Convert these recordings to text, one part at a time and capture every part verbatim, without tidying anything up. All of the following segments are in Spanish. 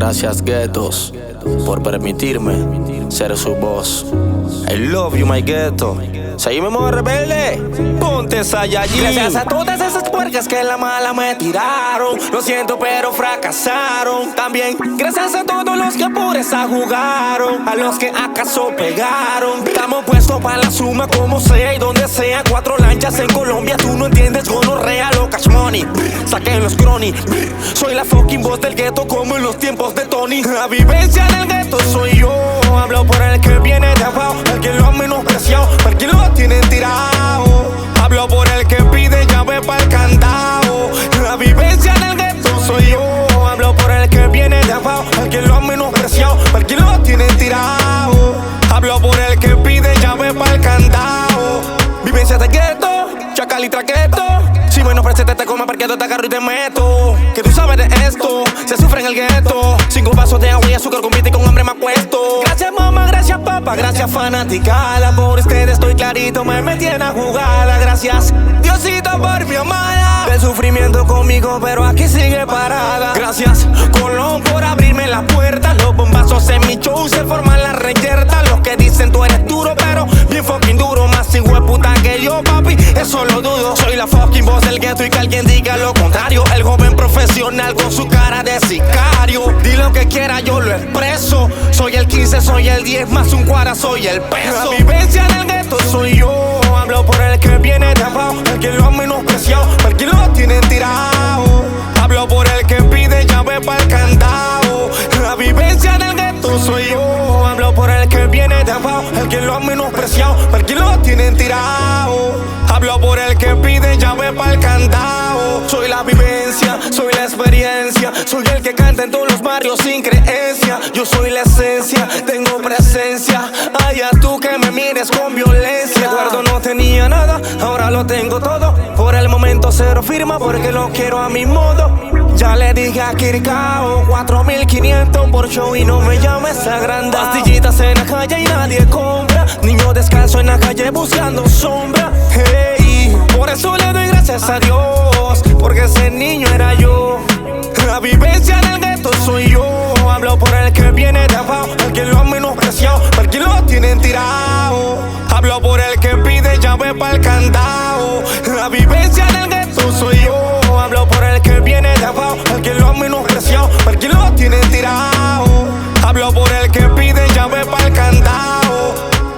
Gracias, Guetos, por permitirme ser su voz. I love you, my Ghetto. Seguimos rebelde, ponte Saiyajin. Gracias a todas esas puercas que la mala me tiraron. Lo siento, pero fracasaron. También gracias a todos los que por esa jugaron, a los que acaso pegaron. Estamos puestos para la suma como sea y donde sea. Cuatro lanchas en Colombia, tú no entiendes, gonorrea o cash money. Saquen los crony. Soy la fucking voz del gueto como en los tiempos de Tony. La vivencia del gueto soy yo. Hablo por el que viene de abajo, el que lo ha menospreciado, el que lo tienen tirado. Hablo por el que pide llave para el candado. La vivencia del gueto soy yo. Hablo por el que viene de abajo, el que lo ha menospreciado, el que lo tienen tirado. Hablo por el que pide llave para el candado. Vivencia del gueto, chacal y traqueto. Si menosprecias te como parqueado, te agarro y te meto. Que tú sabes de esto, se sufre en el gueto. Cinco vasos de agua y azúcar compite con hambre me acuesto. Gracias mamá, gracias papá, gracias fanaticada. Por ustedes estoy clarito, me metí en la jugada. Gracias Diosito por mi amada. El sufrimiento conmigo, pero aquí sigue parada. Gracias Colón por abrirme la puerta. Los bombazos en mi show se forman las reyertas. Los que dicen tú eres duro, pero bien fucking duro. Más hijueputa que yo, papi, eso lo dudo. Soy la fucking voz del gueto y que alguien diga lo contrario. El joven profesional con su cara de sicario. Di lo que quiera, yo lo expreso. Soy el quince, soy el diez, más un cuara, soy el peso. La vivencia del gueto soy yo. Hablo por el que viene de abajo, el que lo ha menospreciado, el que lo tienen tirado. Hablo por el que pide llave para el candado. La vivencia del gueto soy yo. Hablo por el que viene de abajo, el que lo ha menospreciado, el que lo tienen tirado. Hablo por el que pide llave para el candado. Soy la vivencia, soy la experiencia. Soy el que canta en todos los barrios sin creencia. Yo soy la esencia, tengo presencia. Allá tú que me mires con violencia. Recuerdo no tenía nada, ahora lo tengo todo. Por el momento cero firma porque lo quiero a mi modo. Ya le dije a Kirkao, cuatro mil quinientos por show y no me llames agranda. Pastillitas en la calle y nadie compra. Niño descalzo en la calle buscando sombra. Hey, por eso le doy gracias a Dios, porque ese niño era yo. La vivencia del gueto soy yo. Hablo por el que viene de abajo, el que lo ha menospreciado, el que lo tienen tirado. Hablo por el que pide llave para el candado. La vivencia del gueto soy yo. Hablo por el que viene de abajo, el que lo ha menospreciado, el que lo tienen tirado. Hablo por el que pide llave para el candado.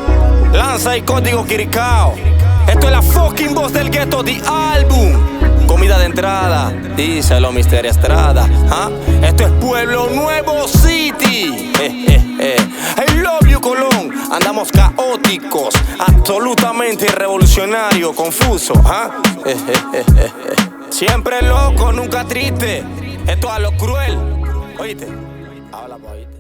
Lanza y código Kirkao. Esto es la fucking voz del gueto, the álbum. Comida de entrada, díselo mister Estrada. ¿Ah? Esto es Pueblo Nuevo City. Eh, eh, eh. I love you, Colón. Andamos caóticos, absolutamente revolucionario, confuso. ¿Ah? Eh, eh, eh, eh, eh. Siempre loco, nunca triste. Esto es a lo cruel. Oíste, habla, oíste.